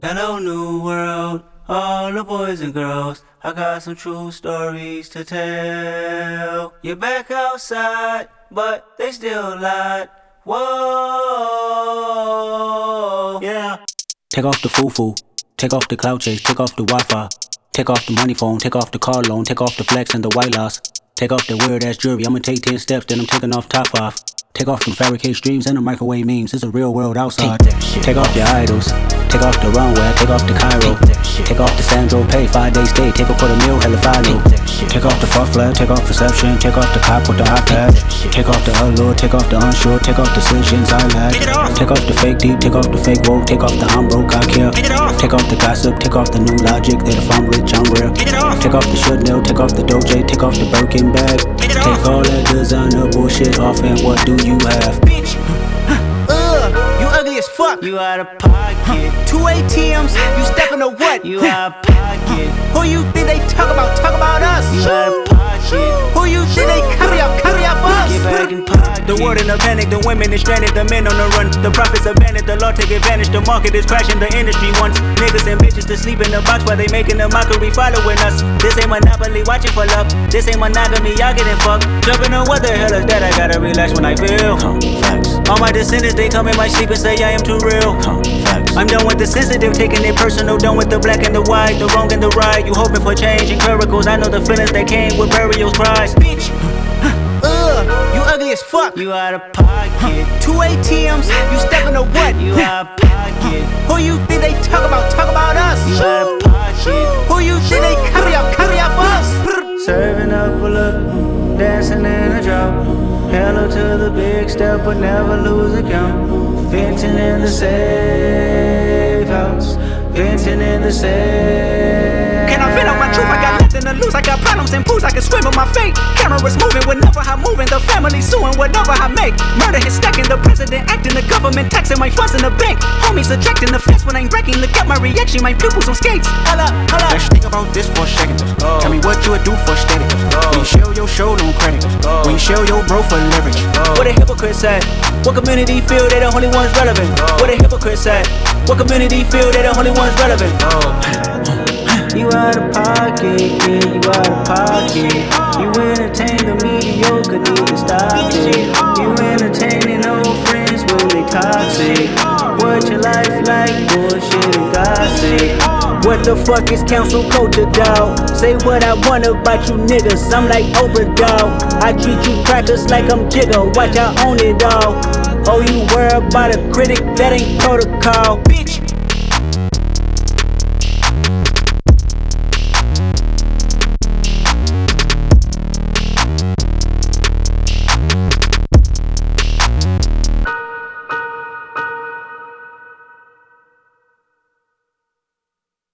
Hello, new world, all the boys and girls. I got some true stories to tell. You're back outside, but they still lied. Whoa, yeah. Take off the foo-foo, take off the cloud chase, take off the Wi-Fi, take off the money phone, take off the car loan, take off the flex and the white loss, take off the weird-ass jewelry. I'ma take 10 steps, then I'm taking off top 5. Take off them fabricate streams and the microwave memes. It's a real world outside. Take off your idols. Take off the runway. Take off the Cairo. Take off the Sandro Pay. 5-day stay. Take a $250,000. Hella final. Take off the fuck flag. Take off perception. Take off the cop with the iPad. Take off the allure. Take off the unsure. Take off decisions I lack. Take off the fake deep. Take off the fake woke. Take off the I'm broke, I care. Take off the gossip. Take off the new logic that if I'm rich, I'm real. Take off the Chanel. Take off the Doja. Take off the Birkin bag. Take all that designer bullshit off and what do you have? Bitch, you ugly as fuck. You out of pocket. 2 ATMs, you steppin' to what? You out of pocket. Who you think they talk about? Talk about us. You out of pocket. Who you think they carry up for Get us? back in pocket. The world in a panic, the women is stranded, the men on the run. The profits abandoned, the law take advantage. The market is crashing, the industry wants niggas and bitches to sleep in the box while they making a mockery following us. This ain't monopoly, watching for luck. This ain't monogamy, y'all getting fucked. Jumping on what the hell is that? I gotta relax when I feel. Facts. All my descendants, they come in my sleep and say I am too real. Facts. I'm done with the sensitive, taking it personal. Done with the black and the white, the wrong and the right. You hoping for change and miracles. I know the feelings that came with burial cries. Bitch, you ugly as fuck. You out of pocket. 2 ATMs, you steppin' to what? You out of pocket. Who you think they talk about? Talk about us. You out of pocket. Who you think they carry up for us? Serving up a look, dancing in a drop. Hello to the big step, but never lose a count. Venting in the safe house. Venting in the safe. Can I vent out my truth? I got nothing to lose. I got problems and pools. I can swim with my fate. Cameras moving whenever I'm moving. The family suing whatever I make. Murder is stacking. The president acting. The government taxing my funds in the bank. Homies subtracting the fence when I'm breaking. Look at my reaction. My pupils on skates. Holla, holla. Let's think about this for a second. Tell me what you would do for status. When you show your show on credit. When you show your bro for leverage. What a hypocrite said. What community feel they the only ones relevant? What a hypocrite said. What community feel they the only ones relevant? You out of pocket, yeah, you out of pocket. You entertain the mediocre, need to stop it. You entertaining old friends when they toxic. What your life like, bullshit and gossip. What the fuck is council culture, dawg? Say what I want about you niggas, I'm like Oprah, dawg. I treat you crackers like I'm Jigga, watch I own it all. Oh, you worry about a critic, that ain't protocol. Bitch,